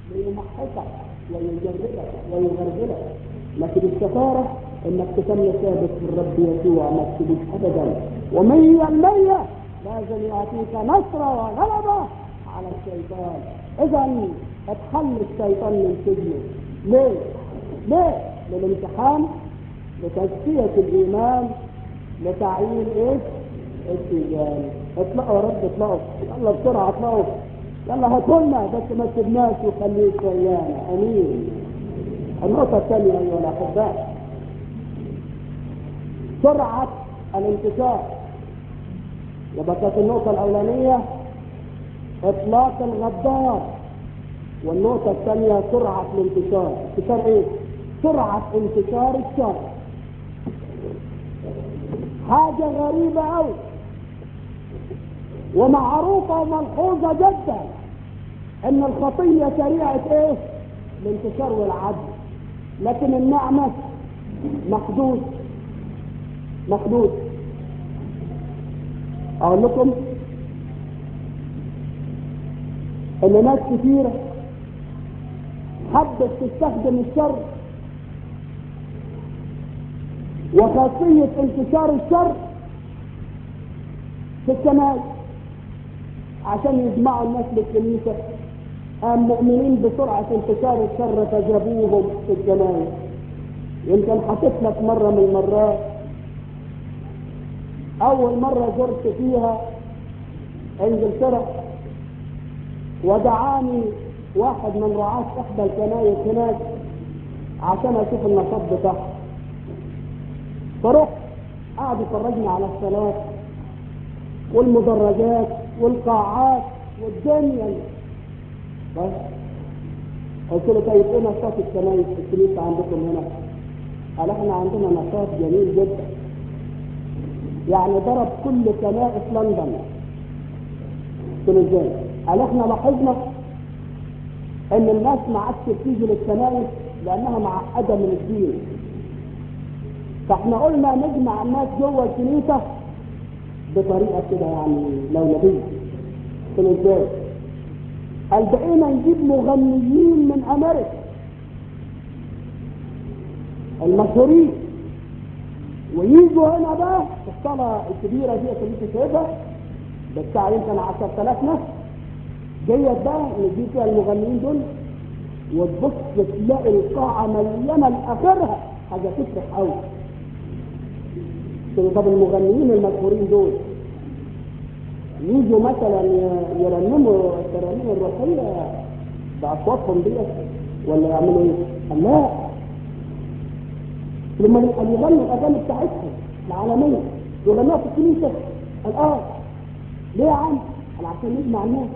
ليمحصك ويجربك ويغربلك، لكن الشطاره انك تكمل ثابت في الرب يسوع، ما تسيبوش ابدا، 100% لازم يعطيك نصره وغلبه على الشيطان. اذا اتحل الشيطان من سجنه. ليه؟ للامتحان، لتزكيه الايمان، لتعيين ايه؟ السجان. اطلعوا يا رب اطلعوا، يلا بسرعه اطلعوا، يلا هاتولنا بس ما تسيبناش وخليك ويانا. امين. النقطه الثانيه ايها الاحباء، سرعه الانتشار. يبقى كانت النقطه الاولانيه اطلاق الغدار، والنقطه الثانيه سرعه الانتشار. انتشار ايه؟ سرعه انتشار الشر. حاجه غريبه قوي ومعروفه وملحوظه جدا ان الخطيه سريعه ايه؟ الانتشار والعدل، لكن النعمه محدود. اقول لكم ان ناس كثيره حبت تستخدم الشر وخاصيه انتشار الشر في الكنائس عشان يجمعوا الناس بالكنيسه. مؤمنين بسرعه انتشار الشر فجابوهم في الكنائس. يمكن حكيت لك مره من المرات، اول مره زرت فيها انجلترا ودعاني واحد من رعاة احدى الكنائس هناك عشان اشوف النشاط بتاعها، فرحت قعد يفرجني على الصالات والمدرجات والقاعات والدنيا. بس قلت له طيب ايه نشاط الكنائس الكنيسه عندكم هنا؟ قال احنا عندنا نشاط جميل جدا، يعني ضرب كل كنائس لندن. قلت له ازاي؟ قال احنا لاحظنا ان الناس ما عادش بتيجي للكنائس لانها معقده من الدين، فاحنا قلنا نجمع الناس جوه الكنيسه بطريقه كده يعني لولبيه. قلت له ازاي؟ قال بقينا نجيب مغنيين من امريكا المشهورين ويجوا هنا بقى في الصاله الكبيره دي اللي انت شايفها بتاع يمكن 10,000 نفس ديت بقى، نجيب فيها المغنيين دول وتبص تلاقي القاعه مليانه لاخرها، حاجه تفرح قوي. طب المغنيين المشهورين دول يجوا مثلا يرنموا الترانيم الروحيه باصواتهم ديت ولا يعملوا ايه؟ قال لا، لما يغنوا الاغاني بتاعتهم العالميه يغنوها في الكنيسه. قال ليه يا عم؟ قال عشان نجمع الناس.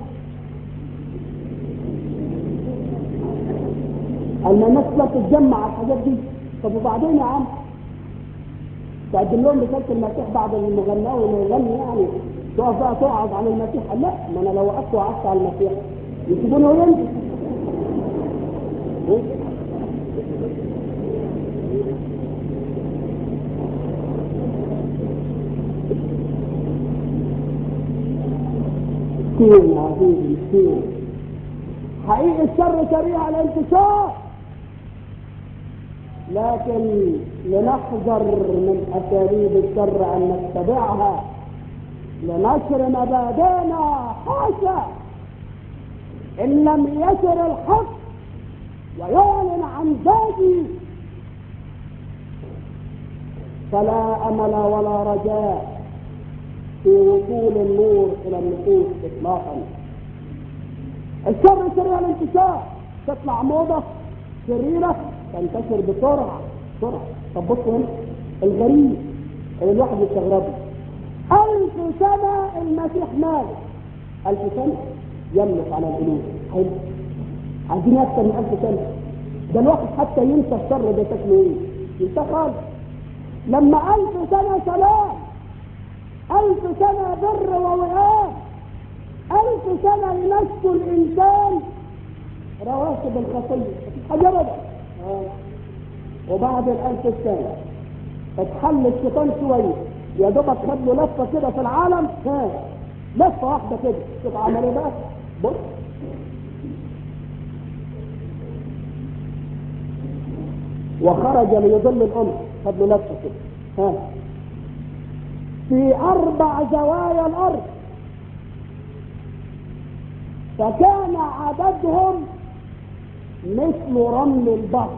قال ما الناس لا تتجمع على الحاجات دي. طب وبعدين يا عم تقدم لهم رساله المسيح بعد المغناوي ما يغني، يعني تقف بقى توعظ عن المسيح؟ قال لا، ما انا لو وقفت وعظت على المسيح يسيبوني ويمشوا. مسكين عزيزي مسكين. حقيقي الشر سريع الانتشار، لكن لنحذر من اساليب الشر ان نتبعها لنشر مبادئنا. حاشا ان لم يسر الحق ويعلن عن ذاته فلا امل ولا رجاء في وصول النور الى النفوس اطلاقا. الشر سريع الانتشار، تطلع موضه شريره تنتشر بسرعه. طب بصوا هنا الغريب اللي الواحد يستغربه، 1000 سنه المسيح مالك، 1000 سنه يملك على القلوب. حلو، عايزين اكثر من 1000 سنه. ده الواحد حتى ينسى الشر ده شكله ايه، ينسى خالص. لما 1000 سنه سلام، 1000 سنه بر ووئام، 1000 سنه لنشف الانسان رواسب الخطيه، حاجه ابدا. وبعد 1000 سنه اتحل الشيطان شويه، يا دوبك خد له لفه كده في العالم، لفه واحده كده، شوف عمل ايه بقى. بص وخرج ليضل الأمم. خد له لفة كده ها في 4 زوايا الأرض، فكان عددهم مثل رمل البحر.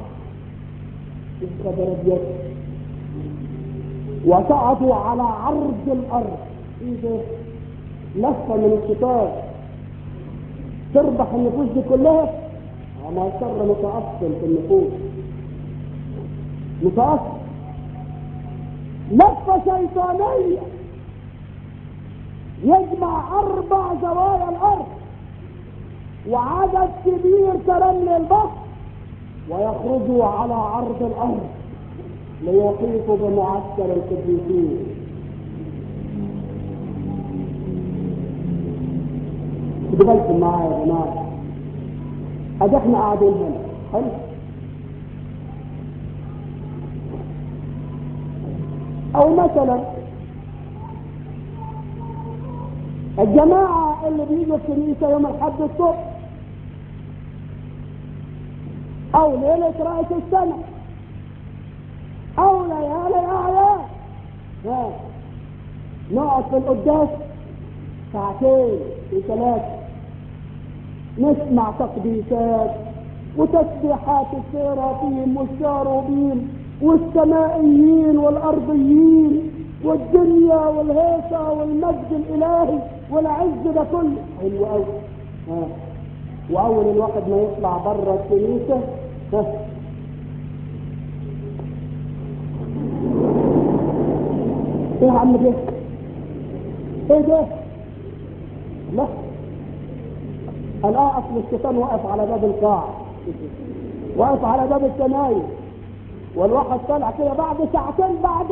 وصعدوا على عرض الأرض. ايه ده؟ لفة من الشيطان تربح النفوس دي كلها. ما شر متأصل في النفوس، متأصل، لفة شيطانية يجمع 4 زوايا الأرض وعدد كبير كرمل البحر، ويخرجوا على عرض الأرض ليحيطوا بمعسكر القديسين. خدوا بالكم معايا يا جماعة، ادي احنا قاعدين هنا حلو، او مثلا الجماعة اللي بيجوا الكنيسة يوم الحد الصبح او ليلة رأس السنة او ليالي اعياد، نقعد في القداس 2 و3 نسمع تقديسات وتسبيحات السيرافيم والشاروبيم والسمائيين والارضيين والدنيا والهيصة والمجد الالهي والعز ده كله حلو قوي. واول الواحد ما يطلع بره الكنيسة ايه يا عم ده؟ ايه ده؟ لا الآن اصل الشيطان واقف على باب القاعة، واقف على باب الكنايس، والواحد طلع كده بعد 2 ساعة، بعد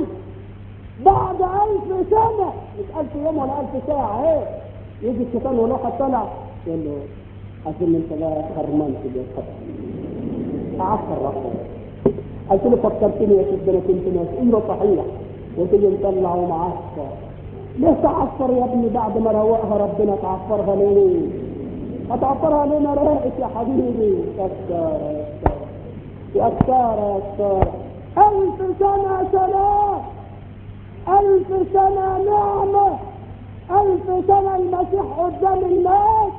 1000 سنة، مش 1000 يوم ولا 1000 ساعة. ايه يجي الشيطان والواحد طلع يقول له عشان انت بقى خرمان كده عفر رأسك. قلت له فكرتني يا سيدنا انا كنت مسؤول صحيح وتيجي مطلع ومعصر. ليه تعصر يا ابني بعد ما روقها ربنا؟ تعصرها ليه؟ هتعصرها لنا راقت يا حبيبي. يا كسارة 1000 سنة سلام، 1000 سنة نعمة، 1000 سنة المسيح قدام الناس.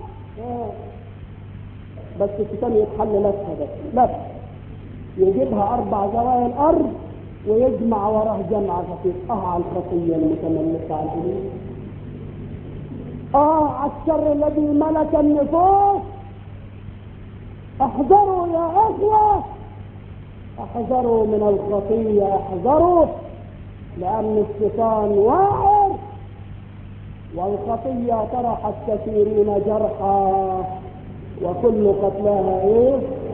بس الشيطان يتحل لفها بس يجيبها 4 زوايا الأرض ويجمع وراه جمع فتيقها على الخطية المتملكة على الإله. على الشر الذي ملك النفوس. احذروا يا أخوة، احذروا من الخطية، احذروا، لأن الشيطان واعر والخطية طرحت كثيرين جرحا وكل قتلاها ايه؟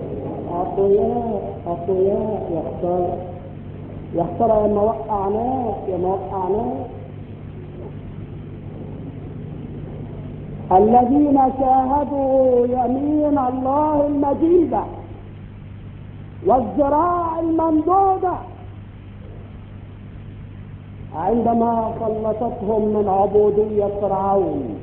أقوياء. يختار يا ما وقع ناس. الذين شاهدوا يمين الله المجيدة والذراع الممدودة عندما خلصتهم من عبودية فرعون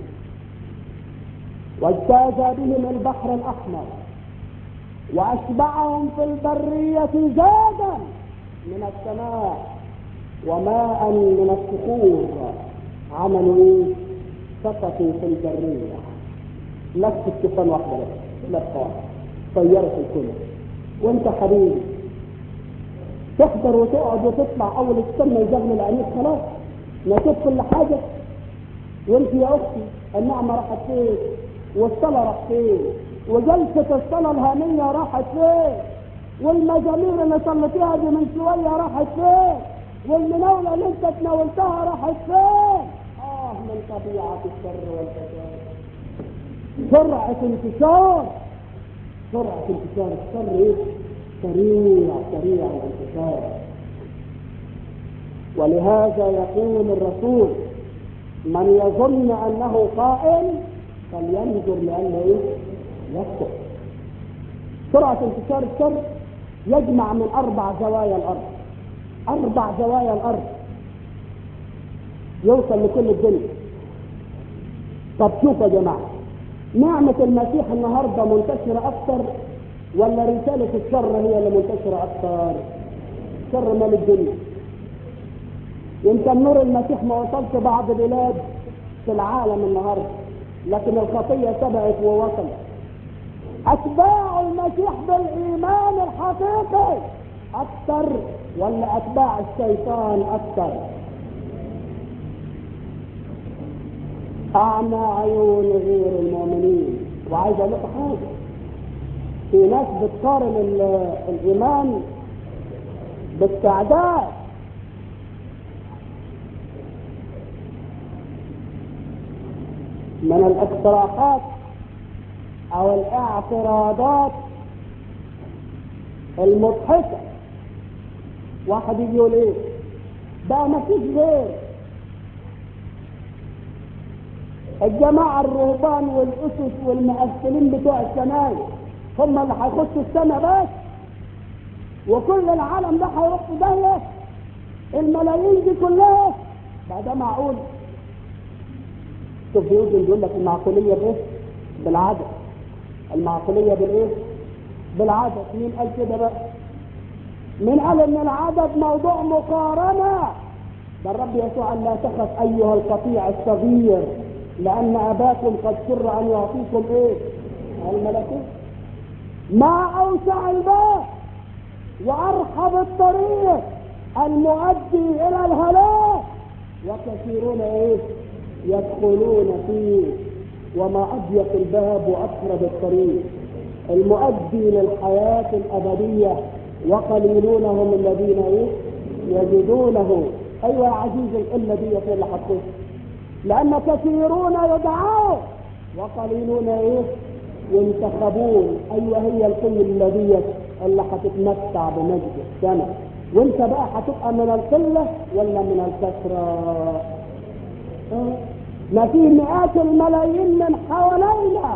واجتاز بهم البحر الأحمر وأشبعهم في البرية زادا من السماء وماء من الصخور. عملوا ايه؟ سقطوا في البرية. لفة الشيطان واحدة بس، لفة طيرت الكل. وانت حبيبي تحضر وتقعد وتطلع اول السنة يزغلل عينيك خلاص نشوف كل حاجة. وانت يا اختي النعمة راحت فين؟ والصلاة راحت فين؟ وجلسة الصلاة الهامية راحت فين؟ والمزامير اللي صليتيها دي من شوية راحت فين؟ والمناولة اللي انت تناولتها راحت فين؟ من طبيعة الشر والفساد. سرعة انتشار الشر ايه؟ سريع الانتشار. ولهذا يقول الرسول من يظن انه قائم فلينظر لانه ايه؟ يخطئ. سرعة انتشار الشر يجمع من 4 زوايا الارض، 4 زوايا الارض يوصل لكل الدنيا. طب شوف يا جماعة، نعمة المسيح النهاردة منتشرة اكثر ولا رسالة الشر هي اللي منتشرة أكثر؟ شر مال الدنيا. يمكن نور المسيح ما وصلش بعض بلاد في العالم النهارده، لكن الخطية سبقت ووصلت. أتباع المسيح بالإيمان الحقيقي أكثر ولا أتباع الشيطان أكثر؟ أعمى عيون غير المؤمنين. وعايز أقول لك حاجة، في ناس بتقارن الإيمان بالسعداء. من الاقتراحات او الاعتراضات المضحكة، واحد يجي يقول ايه بقى ما فيش غير الجماعة الرهبان والاسس والمقفلين بتوع السماء هم اللي هيخشوا السماء بس، وكل العالم ده هيروح في داهية، الملايين دي كلها بقى ده معقول؟ شوف بيقول لك المعقولية بايه؟ بالعدد. المعقولية بالايه؟ بالعدد. مين قال كده بقى؟ مين قال ان العدد موضوع مقارنة؟ ده الرب يسوع قال لا تخف ايها القطيع الصغير لان اباكم قد سر ان يعطيكم ايه؟ الملكوت. ما اوسع الباب وارحب الطريق المؤدي الى الهلاك وكثيرون ايه؟ يدخلون فيه. وما اضيق الباب واقرب الطريق المؤدي للحياة الابدية وقليلون هم الذين ايه؟ يجدونه. ايوه يا عزيزي القلة دي في اللي هتخش، لان كثيرون يدعون وقليلون ايه؟ ينتخبون. ايوه هي القلة دي اللي هتتمتع بمجد السماء. وانت بقى هتبقى من القلة ولا من الكثرة؟ ما في مئات الملايين من حوالينا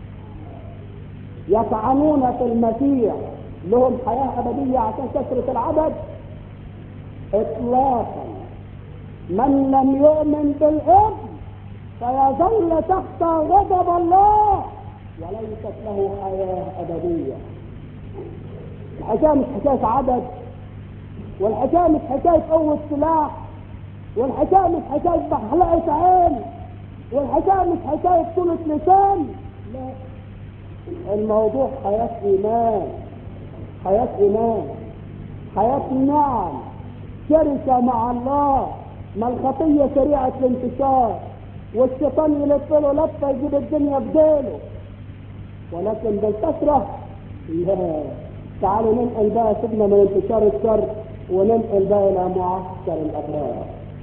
يطعنون في المسيح لهم حياة أبدية عشان كثرة العدد؟ إطلاقا. من لم يؤمن بالابن فيظل تحت غضب الله وليست له حياة أبدية. الحكاية مش حكاية عدد، والحكاية مش حكاية قوة سلاح، والحكاية مش حكاية بحلقة عين، والحكاية مش حكاية طولة لسان. لا، الموضوع حياة إيمان، حياة إيمان، حياة نعم، شركة مع الله. ما الخطية سريعة الانتشار والشيطان يلف له لفة يجيب الدنيا بديله، ولكن بالكثرة لا. تعالوا ننقل بقى، سيبنا من انتشار الشر وننقل بقى إلى معسكر الأبرار.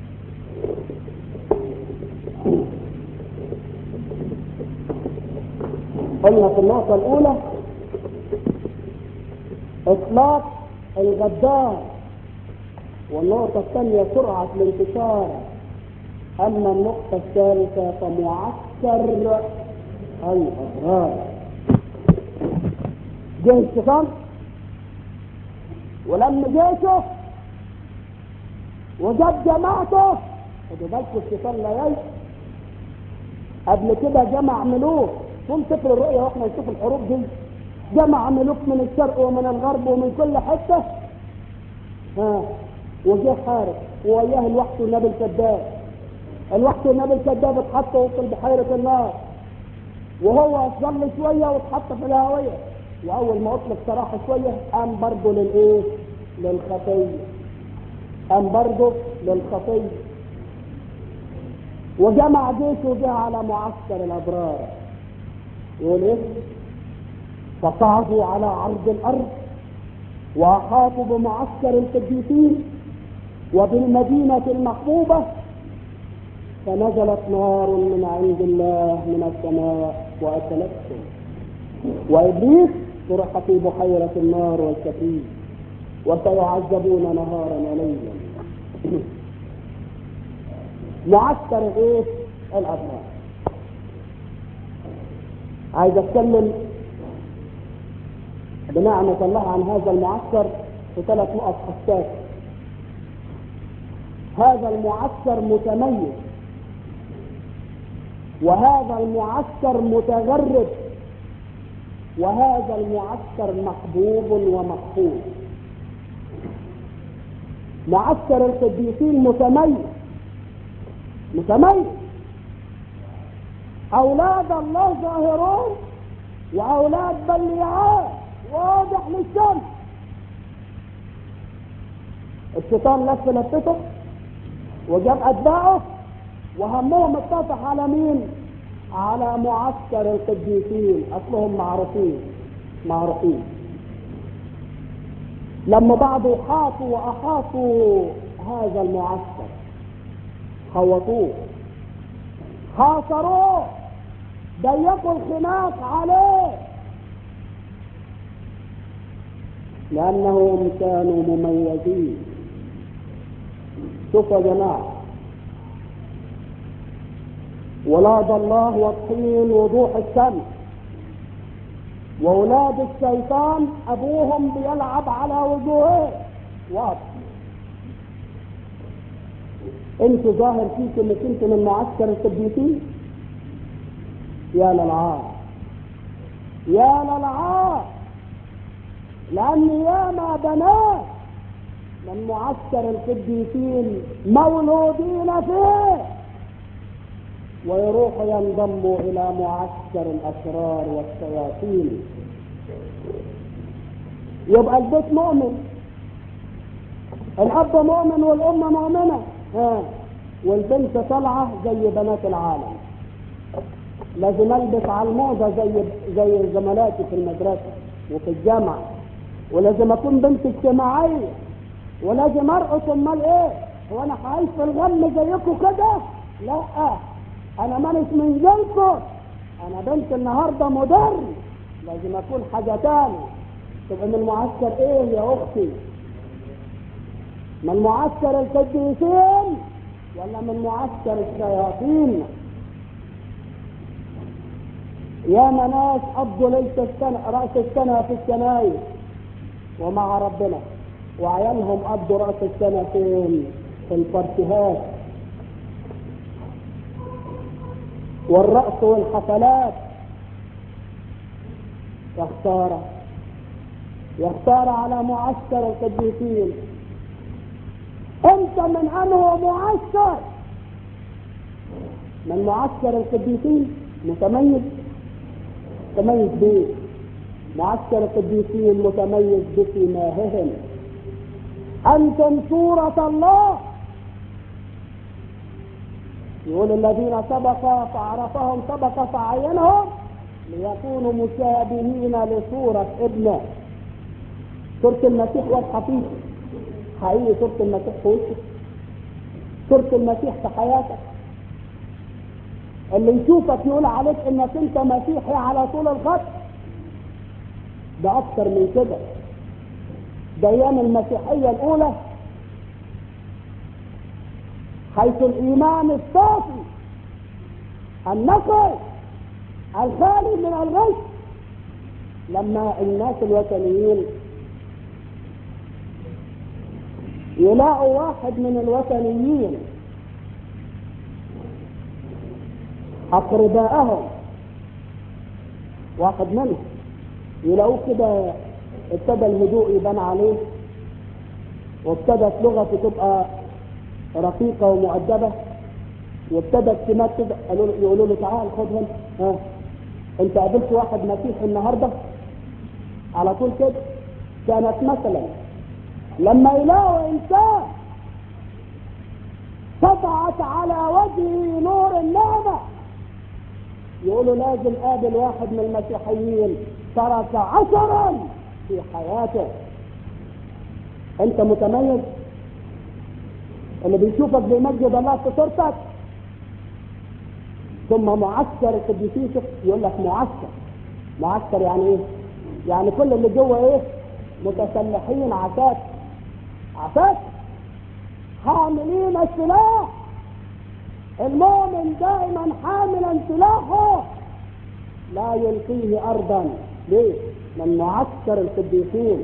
قلنا في النقطة الأولى إطلاق الغدار، والنقطة الثانية سرعة الانتشار. أما النقطة الثالثة فمعسكر الأبرار. جه الشيطان ولم جيشه وجاب جماعته. خدوا بالكم الشيطان لا يعيش. قبل كده جمع ملوك، طول سفر الرؤيا واحنا نشوف الحروب دي، جمع ملوك من الشرق ومن الغرب ومن كل حته. وجه حارب ووياه الوحش والنبي الكذاب. الوحش والنبي الكذاب اتحط وسط بحيره النار، وهو ظل شويه واتحط في الهاويه، واول ما اطلق صراحه شويه قام برضه للايه؟ للخطيه. قام برضه للخطيه وجمع جيشه وجه على معسكر الابرار. يقول ايه؟ فصعدوا على عرض الارض واحاطوا بمعسكر القديسين وبالمدينه المحبوبه، فنزلت نار من عند الله من السماء واكلتهم، وابليس طرح في بحيره النار والكبريت، وسيعذبون نهارا وليلا. معسكر ايه؟ الابرار. عايز اتكلم بنعمة الله عن هذا المعسكر في 3 نقط حساسة. هذا المعسكر متميز، وهذا المعسكر متغرب، وهذا المعسكر محبوب ومقبول. معسكر القديسين متميز. أولاد الله ظاهرون وأولاد بليعات واضح للشمس. الشيطان لفته وجاب أتباعه وهمهم اتفق على مين؟ على معسكر القديسين، أصلهم معروفين. لما بعضوا حاطوا وأحاطوا هذا المعسكر، خوطوه، حاصروه، ضيقوا الخناق عليه، لأنهم كانوا مميزين. شوفوا يا جماعة، ولاد الله واضحين وضوح الشمس، واولاد الشيطان ابوهم بيلعب على وجوهه واضح. انتوا ظاهر فيكم انك انتوا من معسكر القديسين. يا للعار يا للعار، لان ياما بنات من معسكر القديسين مولودين فيه ويروحوا ينضموا الى معسكر الاشرار والشياطين. يبقى البيت مؤمن، الاب مؤمن والام مؤمنه، والبنت طالعه زي بنات العالم، لازم البس على الموضه زي زملاتي في المدرسه وفي الجامعه، ولازم اكون بنت اجتماعيه، ولازم ارقص. امال ايه؟ هو انا هعيش في الغم زيكم كده؟ لا، انا مانيش من جيلكم، انا بنت النهارده مودرن، لازم اكون حاجه تاني. تبقى من معسكر ايه يا اختي؟ من معسكر القديسين ولا من معسكر الشياطين؟ يا ناس قضوا ليله السنه راس السنه في الكنايس ومع ربنا، وعيالهم قضوا راس السنه فين؟ في البارتيهات والرقص والحفلات. يا خساره على معسكر القديسين. انت من انه معسكر؟ من معسكر القديسين متميز بيه. معسكر القديسين متميز بسماههم. انتم صورة الله. يقول الذين سبق فعرفهم سبق فعينهم ليكونوا مشابهين لصورة ابنه. صورة المسيح واضحة فيك حقيقي، صورة المسيح في وشك، صورة المسيح في حياتك. اللي يشوفك يقول عليك انك انت مسيحي على طول الخط. ده اكتر من كده، ده ايام المسيحية الاولى حيث الايمان الصافي النقي الخالي من الغش، لما الناس الوثنيين يلاقوا واحد من الوثنيين اقربائهم، واحد منهم يلاقوه كده ابتدى الهدوء يبان عليه، وابتدت لغته تبقى رقيقة ومؤدبة، وابتدت سمات كده يقولوا له تعال خد هنا، انت قابلت واحد مسيحي النهارده؟ على طول كده. كانت مثلا لما يلاقوا انسان سطعت على وجهه نور النعمة يقولوا لازم قابل واحد من المسيحيين ترك 10 في حياته. انت متميز، اللي بيشوفك بيمجد الله في صورتك. ثم معسكر القديسين، يقول لك معسكر يعني ايه؟ يعني كل اللي جوه ايه؟ متسلحين عساكر حاملين السلاح. المؤمن دائما حاملا سلاحه لا يلقيه ارضا. ليه؟ من معسكر القديسين.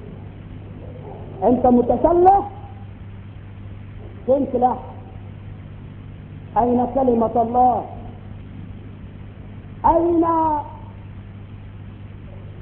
انت متسلح، فين سلاح؟ اين كلمة الله؟ اين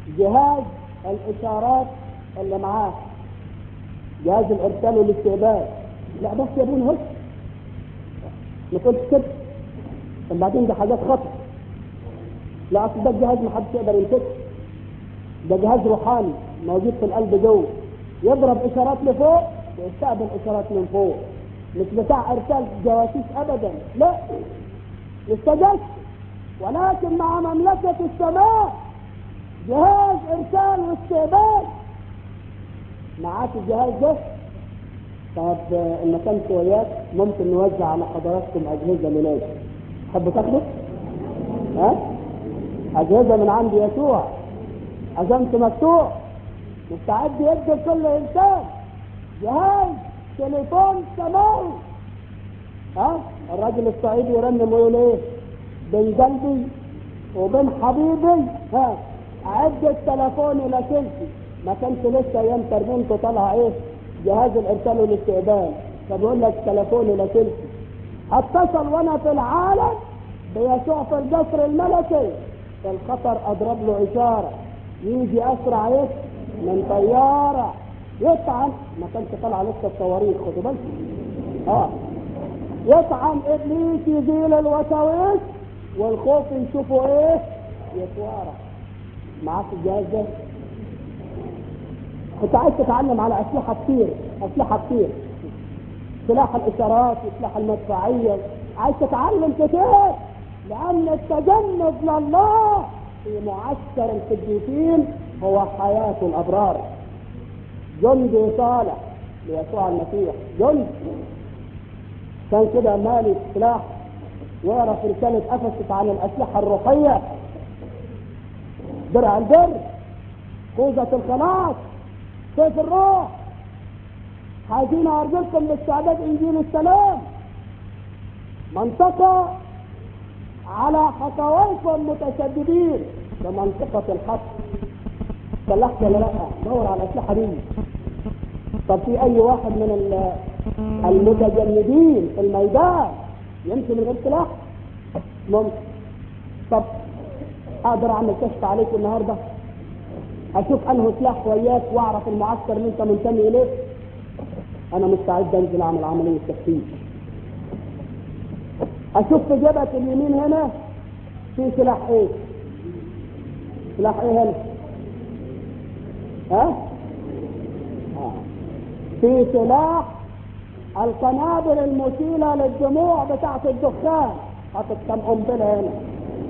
جهاز الاشارات اللي معاه، جهاز الارسال والاستقبال. لا بس يا ابونا هيك ما تقولش كده، وبعدين ده حاجات خطر. لا اصل ده الجهاز ما حدش يقدر يمسكه، ده جهاز روحاني موجود في القلب جوه، يضرب اشارات لفوق ويستقبل اشارات من فوق، مش بتاع ارسال جواسيس ابدا، لا استجدت، ولكن مع مملكة السماء جهاز ارسال واستقبال. معاك الجهاز ده؟ طب ان ما كانش وياك ممكن نوزع على حضراتكم اجهزه لناس تحبوا تاخدوا؟ ها؟ اجهزه من عند يسوع، عزمت مفتوح، مستعد يدي لكل انسان جهاز تليفون سماوي. ها؟ الراجل الصعيدي يرنم ويقول ايه؟ بين قلبي وبين حبيبي ها اعد التليفون الى سلسي. ما كانش لسه ايام تربيته طالعه ايه؟ جهاز الارسال والاستقبال، فبيقول لك تليفون الى سلسي. اتصل وانا في العالم بيسوع في القصر الملكي، في الخطر اضرب له اشاره يجي اسرع ايه؟ من طياره، يطعن. ما كانش طالع لسه الصواريخ، خدوا بالكم. يطعن ابليس يزيل الوساوس والخوف يشوفوا ايه؟ يتوارى. معاك الجهاز ده؟ كنت عايز تتعلم على اسلحه كتير، سلاح الاشارات وسلاح المدفعيه، عايز تتعلم كتير، لان التجند لله في معسكر القديسين هو حياه الابرار. جندي صالح ليسوع المسيح، جندي. كان كده مالي سلاح، واقرا في رساله افسس عن الاسلحه الروحيه: درع البر، خوذه الخلاص، سيف الروح، حاجين ارجلكم لاستعداد انجيل السلام، منطقه على حقويكم متشددين بمنطقه الحق. سلحت ولا لا؟ دور على الاسلحه دي. طب في اي واحد من المتجندين في الميدان يمشي من غير سلاح؟ ممكن. طب اقدر اعمل كشف عليك النهارده، اشوف انه سلاح وياك واعرف المعسكر اللي انت منتمي اليه؟ انا مستعد انزل اعمل عمليه تفتيش، اشوف في جبهه اليمين هنا في سلاح ايه؟ سلاح ايه هنا؟ ها؟ في سلاح القنابل المثيره للدموع بتاعت الدخان، حاطط كم قنبله هنا.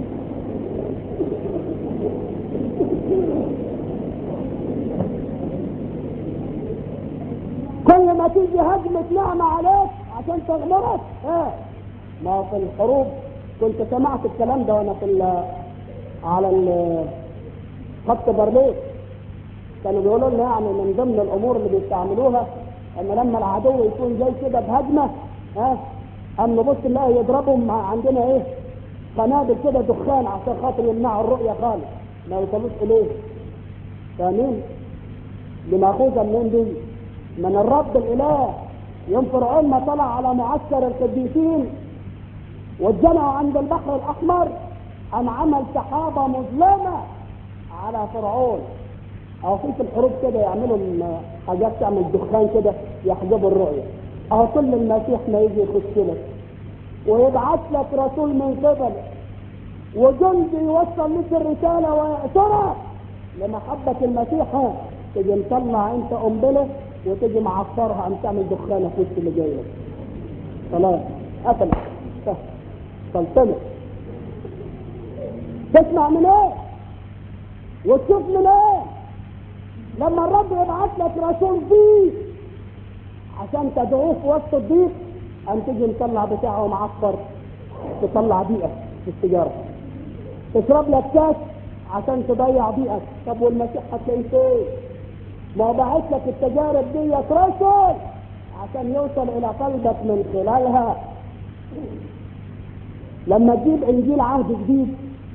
كل ما تيجي هجمه نعمه عليك عشان تغمرك، ما في الحروب كنت سمعت الكلام ده وانا في على خط برلين، كانوا بيقولوا لنا يعني من ضمن الامور اللي بيستعملوها ان لما العدو يكون جاي كده بهجمه ان نبص نلاقي يضربهم عندنا ايه؟ قنابل كده دخان عشان خاطر يمنعوا الرؤيه خالص، ما يوصلوش اليه. فاهمين؟ دي ماخوذه منين دي؟ من الرب الاله. يوم فرعون ما طلع على معسكر القديسين واتجمعوا عند البحر الاحمر، قام عمل سحابه مظلمه على فرعون. او في الحروب كده يعملوا حاجات تعمل دخان كده يحجبوا الرؤيه. او كل المسيح ما يجي يخش لك ويبعث لك رسول من قبله وجندي يوصل لك الرساله ويأسرك لمحبه المسيح، تيجي مطلع انت قنبله وتيجي معصرها عم تعمل دخانه في وسط اللي جاي لك. خلاص قتلت، سلطنت. تسمع من ايه وتشوف من ايه؟ لما الرب يبعث لك رسول ضيق عشان تدعوه في وسط الضيق، ان تيجي مطلع بتاعه معصر تطلع ضيقك في السيجاره، تشرب لك كاس عشان تضيع ضيقك. طب والمسيح هتلاقيه فين؟ ما هو باعث لك التجارب دي رسل عشان يوصل الى قلبك من خلالها. لما تجيب انجيل عهد جديد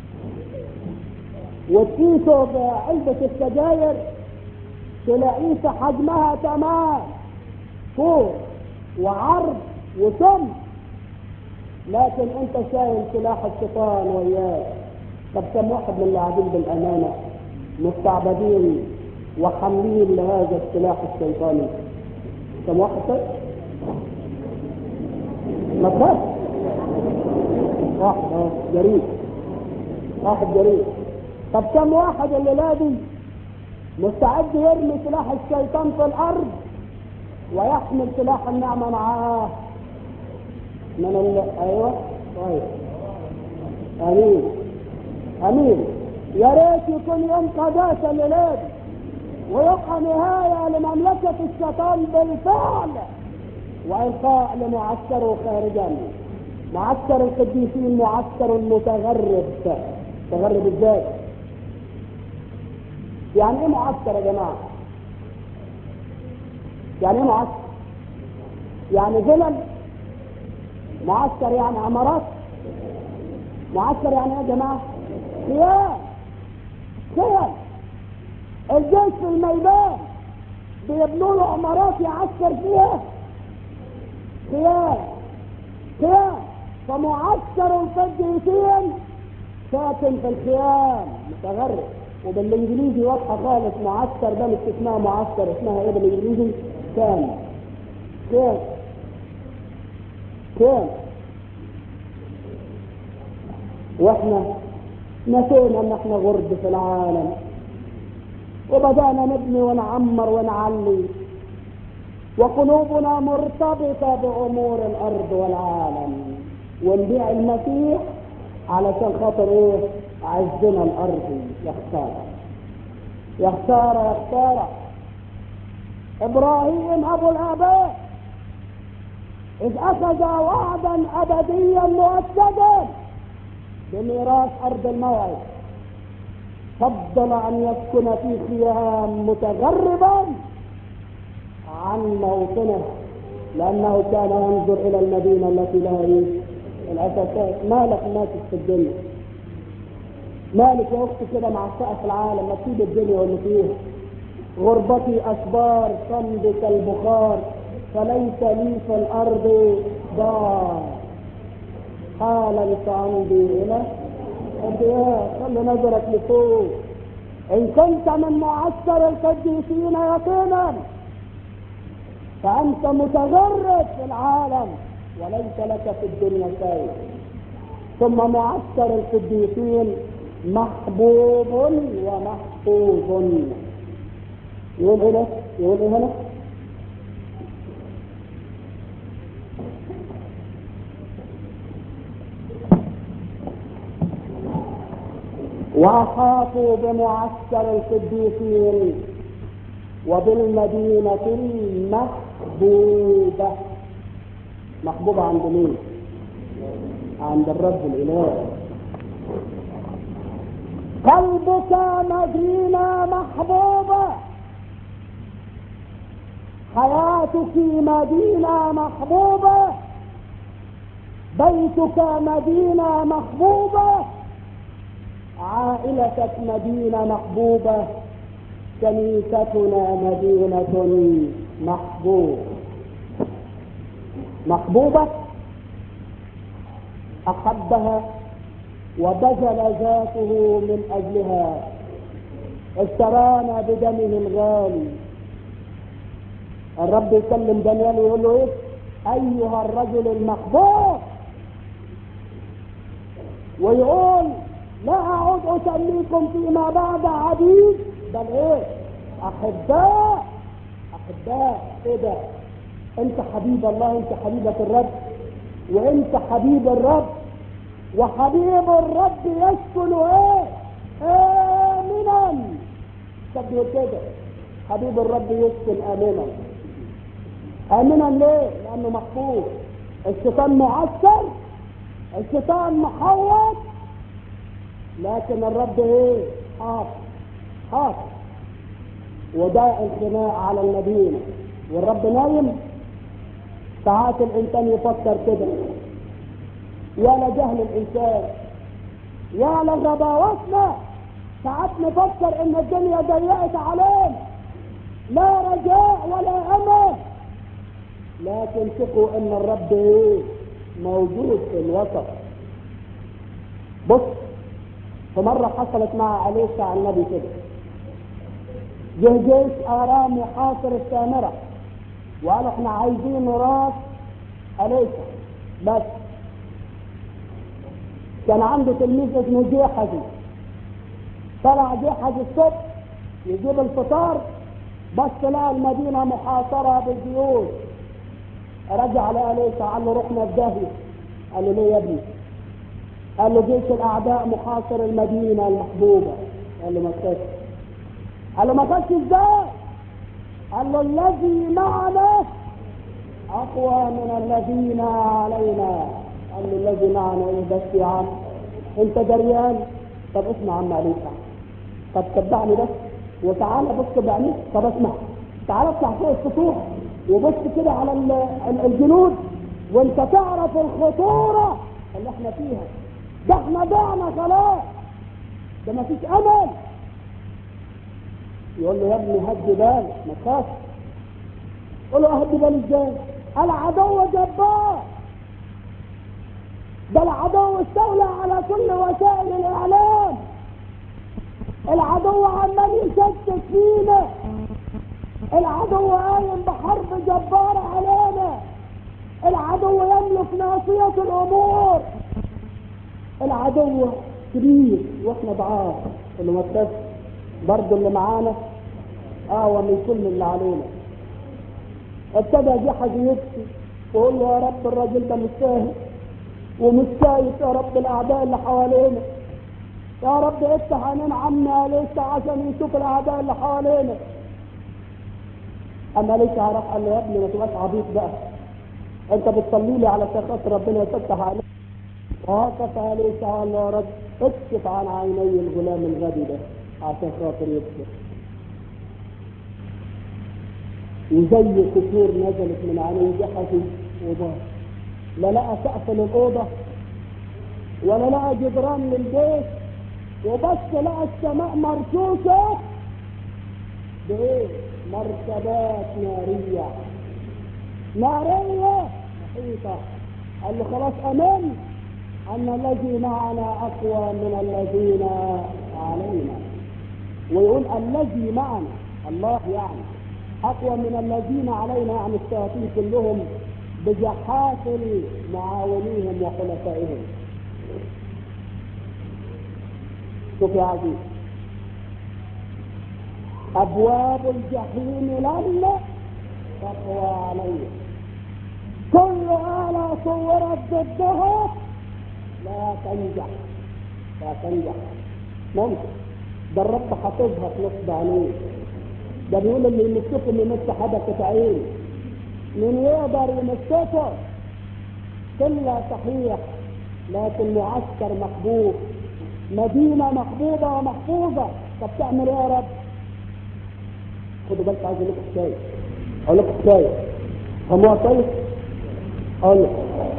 وتقيسه بعلبه السجاير تلاقيه في حجمها تمام، طول وعرض وسم، لكن انت شايل سلاح الشيطان وياك. طب كم واحد من اللي قاعدين بالامانه مستعبدين وحاملين لهذا السلاح الشيطاني. كم واحد طيب؟ ما تخافش، واحد جريء، واحد جريء. طب كم واحد الليله دي مستعد يرمي سلاح الشيطان في الارض ويحمل سلاح النعمه معاه؟ ايوه طيب، امين امين. يا ريت يكون يوم قداسه الليله دي ويبقى نهايه لمملكه الشيطان بالفعل والقاء لمعسكره خارجا. معسكر القديسين معسكر متغرب. تغرب ازاي؟ يعني ايه معسكر يا جماعه؟ يعني ايه معسكر؟ يعني فلل؟ معسكر يعني عمارات؟ معسكر يعني ايه يا جماعه؟ خيام. خيام. الجيش في الميدان بيبنوا له عمارات يعسكر فيها. خيام. خيام. فمعسكر القديسين ساكن في الخيام متغرب. وبالانجليزي واضحه خالص، معسكر ده مش اسمها معسكر، اسمها ايه بالانجليزي؟ كام. كام. كام. واحنا نسينا ان احنا غرب في العالم، وبدانا نبني ونعمر ونعلي، وقلوبنا مرتبطه بامور الارض والعالم، ونبيع المسيح علشان خاطر ايه؟ عزنا الارضي. يا خساره يا خساره يا خساره. ابراهيم ابو الاباء اذ اخذ وعدا ابديا مؤكدا بميراث ارض الموعد فضل ان يسكن في خيام متغربا عن موطنه، لانه كان ينظر الى المدينه التي لها ايه؟ الاساسات. مالك ماسك في الدنيا؟ مالك يا اختي كده مع سقف العالم؟ ما تسيب الدنيا واللي فيها. غربتي اشبار صمد كالبخار فليس لي في الارض دار، حالا سامضي الى الديار. خلي نظرك لفوق. ان كنت من معسكر القديسين يقينا فانت متغرب في العالم وليس لك في الدنيا شيء. ثم معسكر القديسين محبوب ومحفوظ. يقول ايه ده؟ يقول ايه هنا؟ واحاطوا بمعسكر القديسين وبالمدينة المحبوبة. محبوبة عند مين؟ عند الرب الإله. قلبك مدينة محبوبة، حياتك مدينة محبوبة، بيتك مدينة محبوبة، عائلتك مدينة محبوبة، كنيستنا مدينة محبوبة. محبوبة أحبها وبذل ذاته من أجلها، اشترانا بدمه الغالي. الرب يكلم دانيال ويقول له ايه؟ أيها الرجل المحبوب، ويقول لا أعود أسميكم فيما بعد عبيد بل ايه؟ أحباء. أحباء. ايه ده؟ انت حبيب الله، انت حبيبة الرب، وانت حبيب الرب، وحبيب الرب يسكن ايه؟ آمنا. طب يقول كده حبيب الرب يسكن آمنا. آمنا ليه؟ لأنه محفوظ. الشيطان معسكر، الشيطان محوط، لكن الرب ايه؟ حاطط. حاطط. وده الخناق على المدينة والرب نايم. ساعات الإنسان يفكر كده، يا لجهل الإنسان، يا لغباوتنا، ساعات نفكر إن الدنيا ضيقت علينا، لا رجاء ولا أمل. لكن ثقوا إن الرب إيه؟ موجود في الوسط. بص، في مرة حصلت مع عليسى النبي كده، جه جيش ارام يحاصر السامره وقالوا احنا عايزين راس اليسا بس. كان عنده تلميذ اسمه جيحزي، طلع جيحزي الصبح يجيب الفطار بس لقى المدينه محاصره بالجيوش. رجع لأليسا قال له رحنا في داهيه. قال له ليه يا ابني؟ قال له جيش الاعداء محاصر المدينه المحبوبه. قال له ما تخافش. قال له ما تخافش ازاي؟ قال له الذي معنا اقوى من الذين علينا. قال له الذي معنا ايه بس يا عم؟ انت دريان؟ طب اسمع يا عم أليسا، طب تبعني بس وتعالى بص بعينيك. طب اسمع، تعالى اطلع فوق السطوح وبص كده على الجنود وانت تعرف الخطوره اللي احنا فيها. ده احنا ضعنا خلاص، ده ما فيش امل. يقول له يا ابني هدي بالك ما تخافش. يقول له اهدي بالي ازاي؟ العدو جبار، ده العدو استولى على كل وسائل الاعلام، العدو عمال يشتت فينا، العدو قايم بحرب جبارة علينا، العدو يملك ناصية الامور، العدو كبير واحنا ضعاف. اللي ما تخافش برضه اللي معانا اقوى من كل اللي علينا. ابتدى جحد يبكي ويقول له يا رب الراجل ده مش فاهم ومش شايف يا رب الاعداء اللي حوالينا، يا رب افتح عينين عمي أليسا عشان يشوف الاعداء اللي حوالينا. اما أليسا راح قال له يا ابني ما تبقاش عبيط بقى، انت بتصلي لي على خاطر ربنا يفتح عليك. وقف أليسا قال له يا رب اكشف عن عيني الغلام الغبي ده عشان خاطر يبصر. وزي كسور نزلت من عينيه جحدي وباص، لا لقى سقف للاوضه ولا لقى جدران للبيت، وبس لقى السماء مرشوشه بايه؟ مركبات ناريه محيطه. قال له خلاص امن ان الذي معنا اقوى من الذين علينا. ويقول الذي معنا الله يعني اقوى من الذين علينا، يعني الشياطين كلهم بجحافل معاونيهم وخلفائهم. شوف يا عزيز، ابواب الجحيم لن تقوى عليه، كل آلة صورت ضدها لا تنجح، لا تنجح. ممكن ده الرب حافظها في نصب عينيه، ده بيقول اللي يمسكم يمس حدقة عين، من يقدر يمسكه؟ كلها صحيح لكن معسكر محبوب، مدينة محبوبة ومحفوظة. طب تعمل ايه يا رب؟ خدوا بالك، عايز لكم حكاية، اقول لكم حكاية فهموها كويس. اقول لك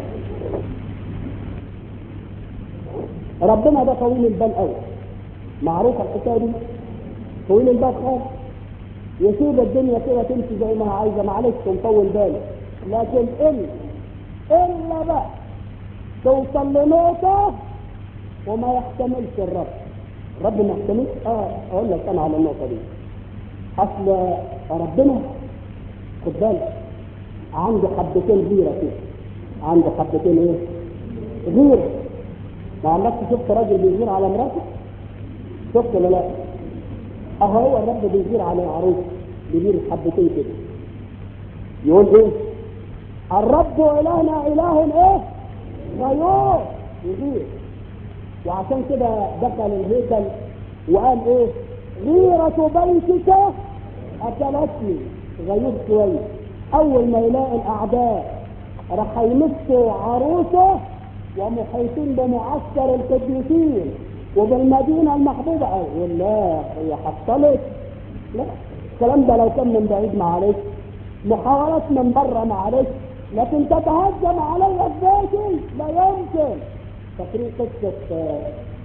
ربنا ده طويل البال قوي، معروفة الحكاية دي، طويل البال خالص، يسيب الدنيا كده تمشي زي ما عايزة، معلش ومطول باله، لكن إلا بقى توصل لنقطة وما يحتملش الرب ما يحتملش. اقول لك انا على النقطة دي، اصل ربنا خد بالك عنده حبتين غيرة كده، عنده حبتين ايه؟ غيرة. ما عمرك شفت راجل بيغير على مراته؟ شفت ولا لا؟ هو الرب بيغير على عروسه، بيغير حبتين كده. يقول ايه؟ الرب الهنا اله ايه؟ غيور، يغير. وعشان كده دخل الهيكل وقال ايه؟ غيرة بيتك اكلتني. غيور شويه، اول ما يلاقي الاعداء راح يمسوا عروسه ومحيطين بمعسكر القديسين وبالمدينه المحبوبه، يقول لا هي حصلت. لا، الكلام ده لو كان من بعيد معلش، محاولات من بره معلش، لكن تتهجم علي في بيتي لا يمكن. فاكرين قصه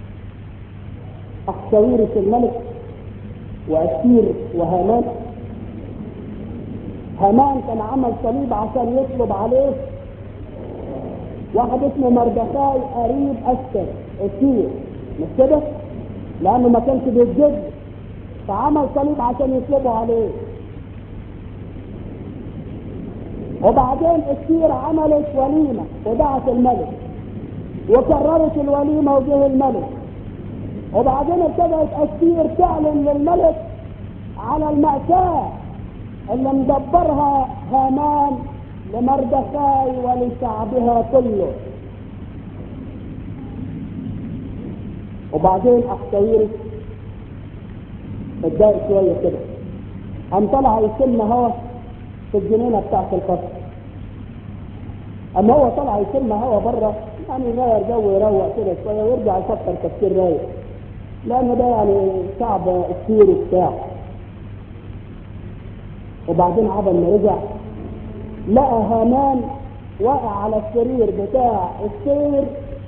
أحشاويرش الملك وأستير وهامان؟ هامان كان عمل صليب عشان يطلب عليه واحد اسمه مردخاي قريب أستير، مش كده؟ لأنه ما كانش بيتجد، فعمل صليب عشان يصلبوا عليه. وبعدين استير عملت وليمة ودعت الملك وكررت الوليمة وجه الملك. وبعدين ابتدت استير تعلن للملك على المأساة اللي مدبرها هامان لمردخاي ولشعبها كله. وبعدين احتويرس اتضايق شويه كده، قام طلع يشم هوا في الجنينه بتاعت القصر. اما هو طلع يشم هوا بره يعني يغير جو يروق كده شويه ويرجع يفكر تفكير رايق، لان ده يعني شعب استير بتاعه. وبعدين عبل ما رجع لقى هامان واقع على السرير بتاع استير،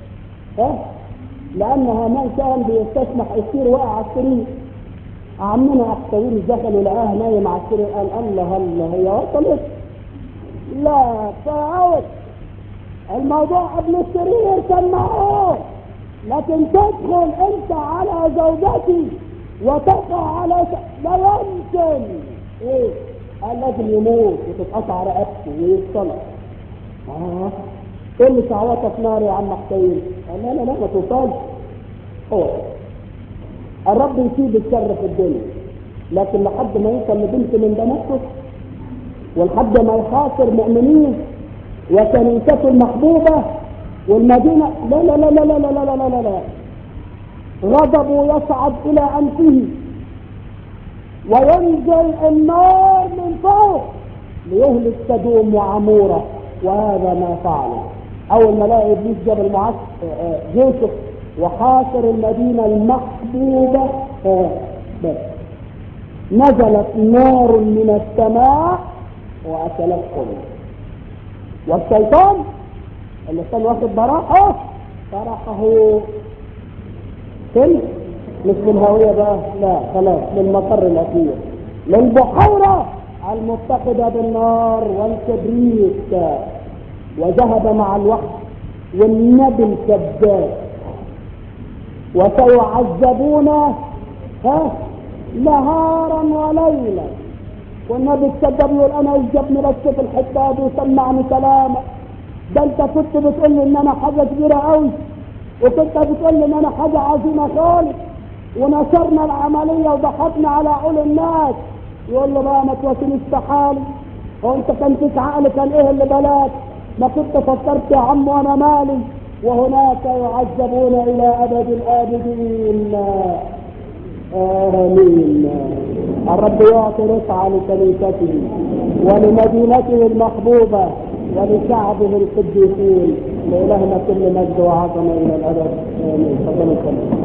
لان هامان كان بيستسمح استير واقع على السرير. عمنا احتويرس دخل ولقاه نايم على السرير، قال الله الله هي وصلت؟ لا تعود، الموضوع قبل السرير كان معقول، لكن تدخل انت على زوجتي وتقع على لا يمكن. ايه؟ قال لازم يموت وتتقطع رقبته ويتصلب. ايه اللي شعوطك نار يا عم احتويرس؟ قال لا لا لا ما توصلش. هو الرب يسيب الشر في الدنيا، لكن لحد ما يوصل لبنت من بناته ولحد ما يحاصر مؤمنين وكنيسته المحبوبه والمدينه، لا لا لا لا لا لا لا لا لا لا، غضبه يصعد الى انفه وينزل النار من فوق ليهلك سدوم وعموره، وهذا ما فعله. اول ما لقى ابليس جاب المعسكر جوزف وحاصر المدينه المحبوبه، بس نزلت نار من السماء واكلتهم. والشيطان اللي كان واخد براءه طرحه فين؟ مش في الهويه بقى، لا خلاص، للمقر الاخير، للبحيره المتقده بالنار والكبريت. وذهب مع الوحش والنبي الكذاب وسيعذبون نهارا وليلا. والنبي الكذاب يقول انا يجبني بس في الحته دي وسمعني كلامك، ده انت كنت بتقول لي ان انا حاجه كبيره قوي، وكنت بتقول لي ان انا حاجه عظيمه خالص، ونشرنا العمليه وضحكنا على عقول الناس. يقول له بقى ما تواسينيش في حالي، وانت كان فيك عقل كان ايه اللي بلاك؟ ما كنت فكرت يا عم وانا مالي. وهناك يعذبون الى ابد الابدين. آمين. الرب يعطي رفعة لكنيسته ولمدينته المحبوبة ولشعبه القديسين. لإلهنا كل مجد وعظمة إلى الأبد. آمين. تفضلوا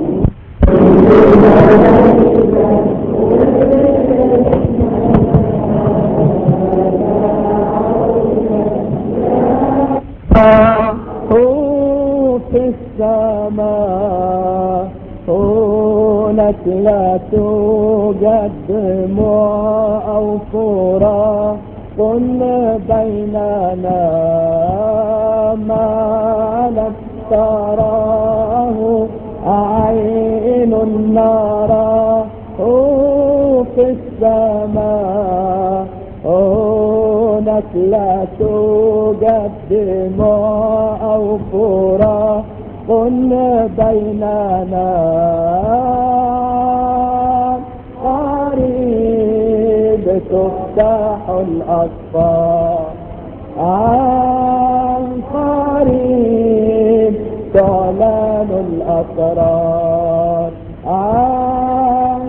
في السماء هناك لا توجد دموع أو فراق بيننا ما لم تراه عين نراه في السماء هناك لا توجد دموع أو فراق بيننا قريب تفتح الأسفار عن قريب تعلن الأسرار عن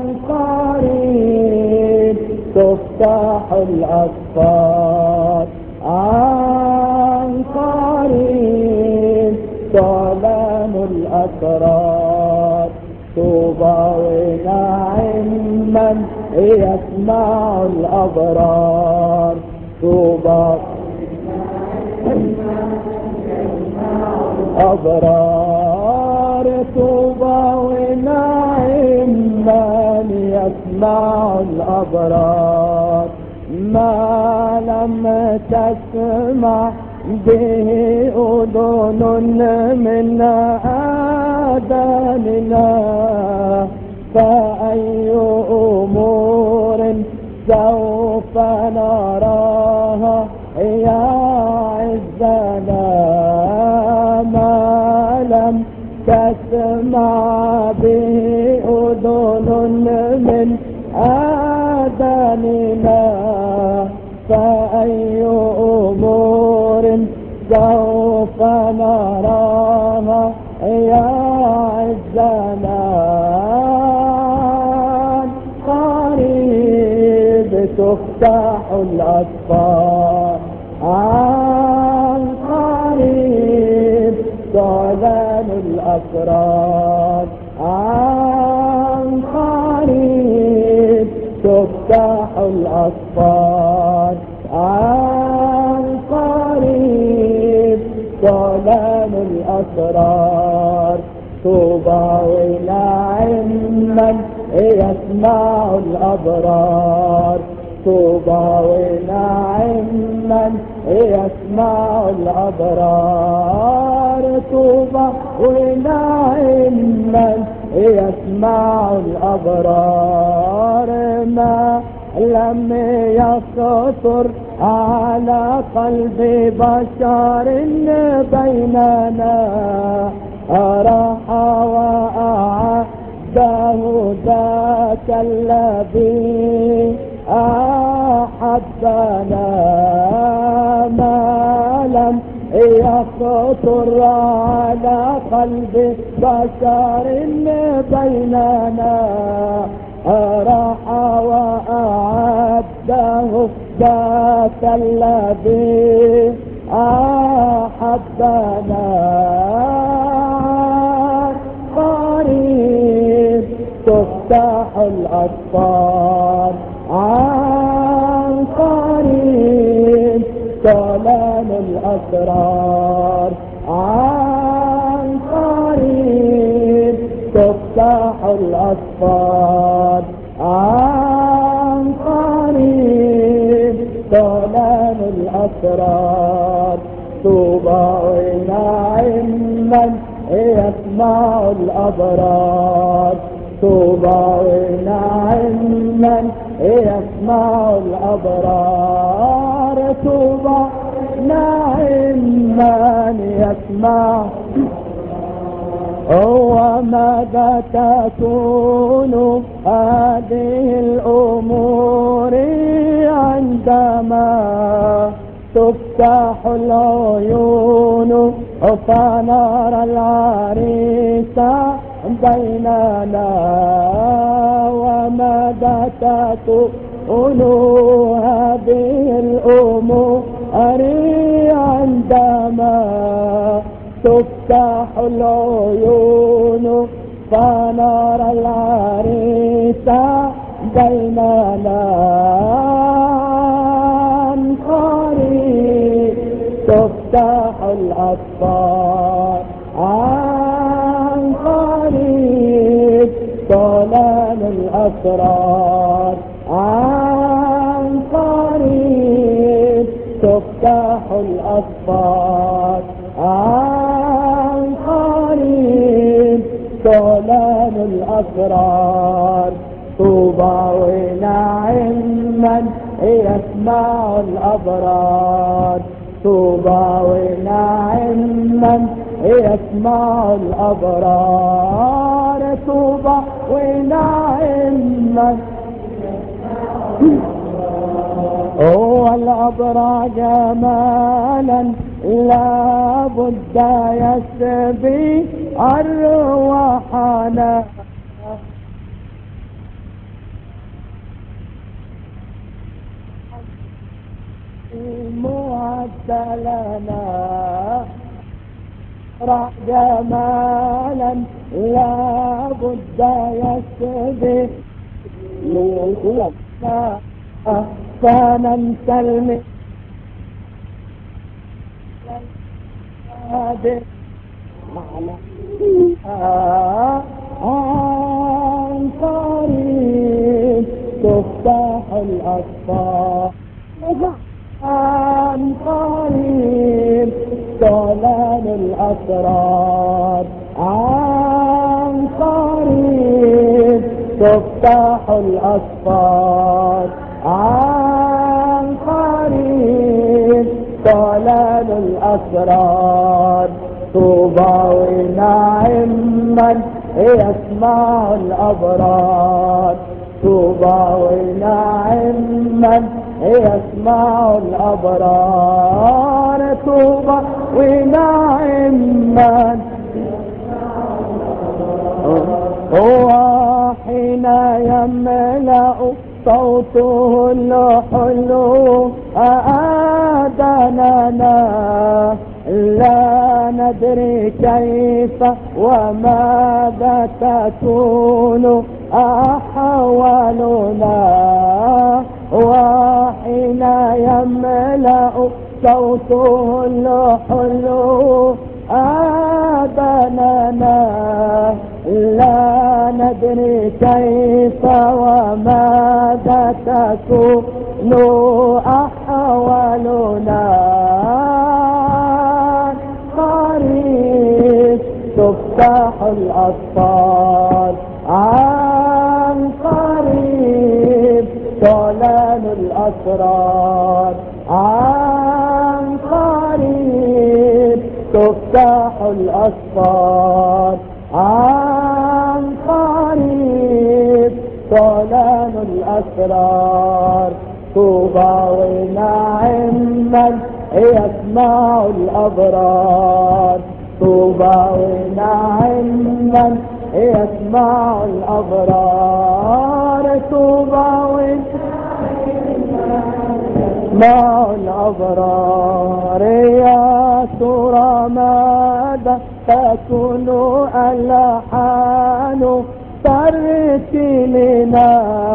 قريب تفتح الأسفار عن قريب تعلن الأسرار طوبى ونعم من يسمع الأبرار طوبى أبرار طوبى ونعم من يسمع الأبرار ما لم تسمع به أذن من آذاننا فأي سوف نراها يا عزنا ما لم تسمع به أذن من آذاننا، فأي أمور سوف نراها يا عزنا قريب تفتح الأسفار عن قريب تعلن الأسرار عن قريب تفتح الأسفار عن قريب تعلن الأسرار طوبى ونعم من يسمع الأبرار طوبى ونعم من يسمع الأبرار طوبى ونعم من يسمع الأبرار ما لم يخطر على قلب بشر بيننا راح وأعده ذاك الذي أحبنا ما لم يخطر على قلب بشر بيننا راح وأعده ذاك الذي أحبنا قريب تفتح الأسفار عن قريب تعلن الأسرار عن قريب تفتح الأسفار عن قريب تعلن الأسرار طوبى ونعم من يسمع الأبرار طوبى ونعم من يسمع الأبرار طوبى نعم من يسمع وماذا تكون هذه الأمور عندما تفتح العيون فنرى العريس بيننا وماذا تكون هذه الأمور عندما تفتح العيون فنرى العريس بيننا قريب تفتح الأسفار عن قريب تعلن الأسرار عن قريب تفتح الأسفار عن قريب تعلن الأسرار طوبى ونعم من يسمع الأبرار طوبى ونعم من يسمع الأبرار طوبى ونعم من هو الأبرار جمالا لا بد يسبي أرواحنا معدلنا رأى جمالا لا بد يسبي لنا فننسى المشاهد معنى عن قريب تفتح الأسفار عن قريب تعلن الأسرار عن قريب تفتح الأسفار عن قريب تعلن الأسرار طوبى ونعم من يسمع الأبرار طوبى ونعم من يسمع الأبرار طوبى ونعم من وحين يملأ صوته الحلو آذاننا لا ندري كيف وماذا تكون أحوالنا وحين يملأ صوته الحلو آذاننا لا ندري كيف وماذا تكون أحوالنا قريب تفتح الأسفار عن قريب تعلن الأسرار عن قريب تفتح الأسفار عن قريب تعلن الأسرار طوبى ونعم من يسمع الأبرار طوبى ونعم من يسمع الأبرار طوبى مع الأبرار يا ترى ماذا تكون الألحان ترتيلنا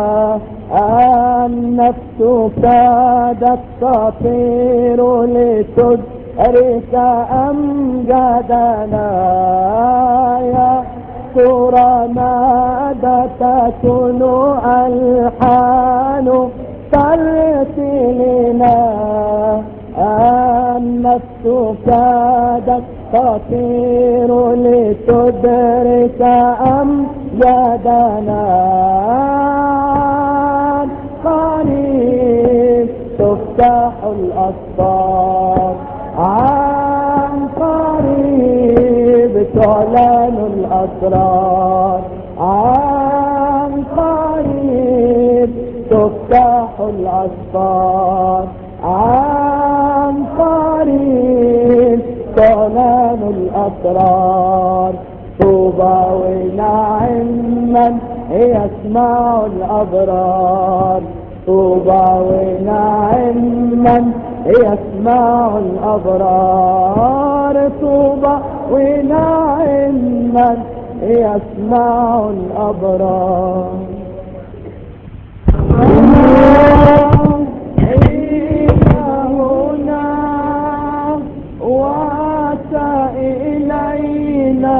النفس كادت تطير لتدرك أمجادنا يا ترى ماذا تكون الألحان ترتيلنا النفس كادت تطير لتدرك أمجادنا قريب تفتح الأسفار عن قريب تعلن الأسرار عن قريب تفتح الأسفار عن قريب تعلن الأسرار طوبى ونعم من يسمع الأبرار طوبى ونعم من يسمع الأبرار طوبى ونعم من يسمع الأبرار إلهنا وأتى إلينا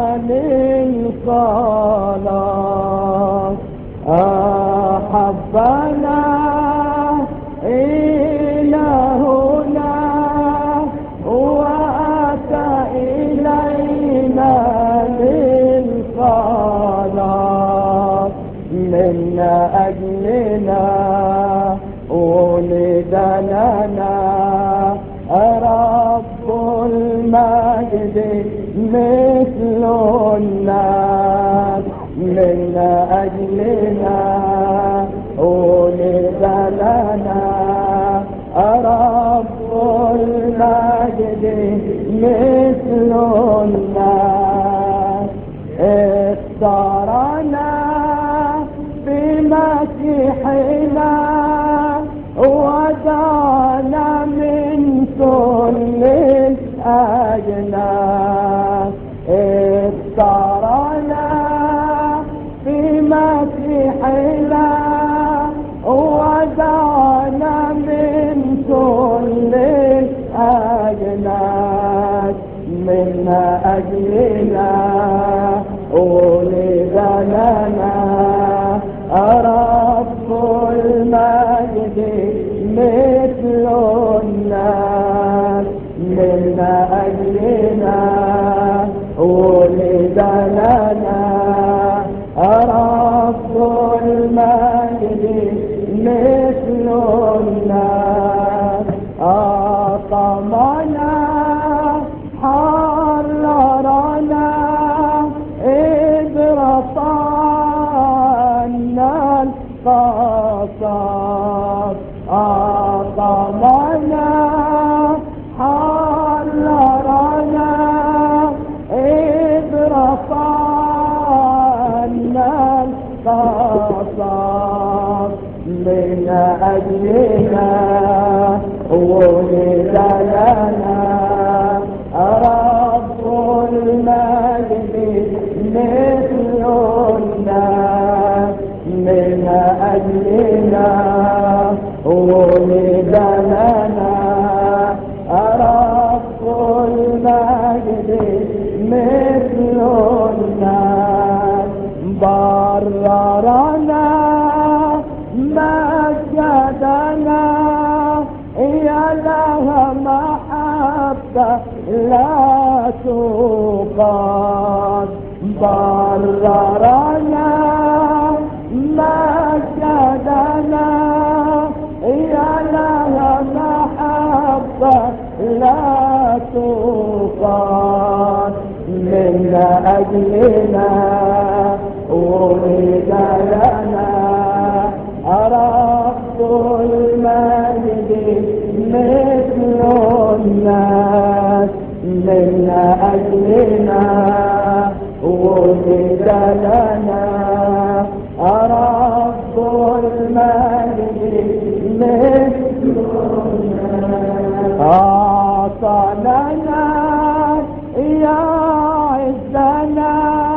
للخلاص أحبنا إلهنا وأتى إلينا للخلاص من أجلنا ولد لنا رب المجد مثل الناس من أجلنا ولد لنا رب المجد مثل الناس اختارنا بمسيحنا ودعنا من كل الأجناس اختارنا بمسيحنا ودعنا من كل الأجناس من أجلنا ولد لنا رب المجد مثل الناس أطمنا حررنا إذ رفعنا القصاص أطمنا حررنا إذ رفعنا القصاص من أجلنا ولد لنا رب المجد مثل الناس من أجلنا ولد لنا رب المجد مثل الناس بررنا مجدنا يا لها محبة لا تقاس بررنا مجدنا يا لها محبة لا تقاس من أجلنا ولد لنا رب المجد مثل الناس من أجلنا ولد لنا رب المجد مثل الناس أعطى لنا يا عزنا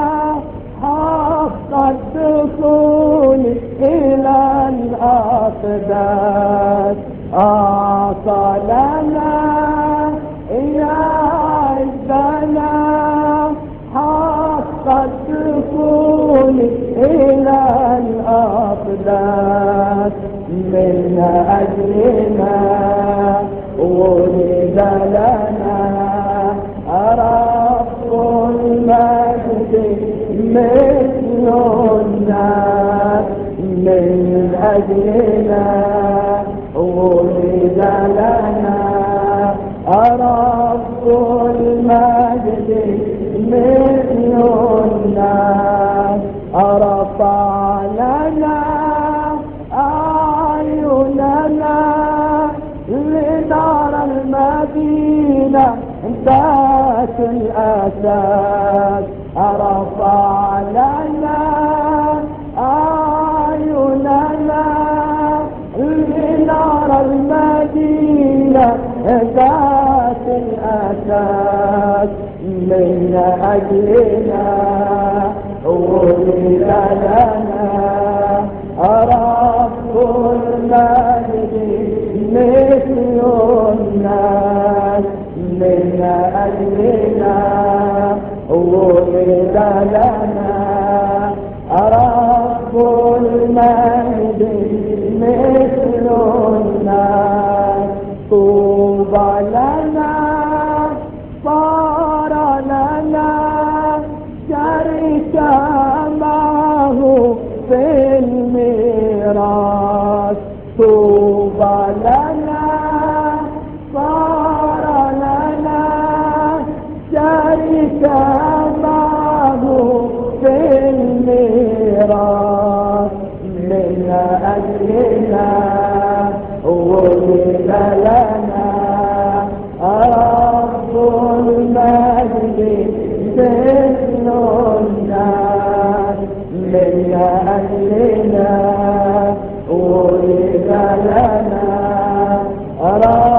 حق الدخول إلى الأقداس أعطى لنا يا عزنا حق الدخول إلى الأقداس من أجلنا ولد لنا رب المجد مثل الناس من أجلنا ولد لنا رب المجد مثل الناس رفع لنا أعيننا لنرى المدينة ذات الأساس رفع لنا أعيننا لنرى المدينة ذات الأساس من أجلنا ولد لنا رب المجد مثل الناس من أجلنا ولد لنا رب المجد مثل الناس طوبى لنا صار لنا شركة معه في الميراث طوبى لنا صار لنا شركة معه في الميراث من أجلنا ولد لنا رب المجد مثل الناس من أجلنا ولد لنا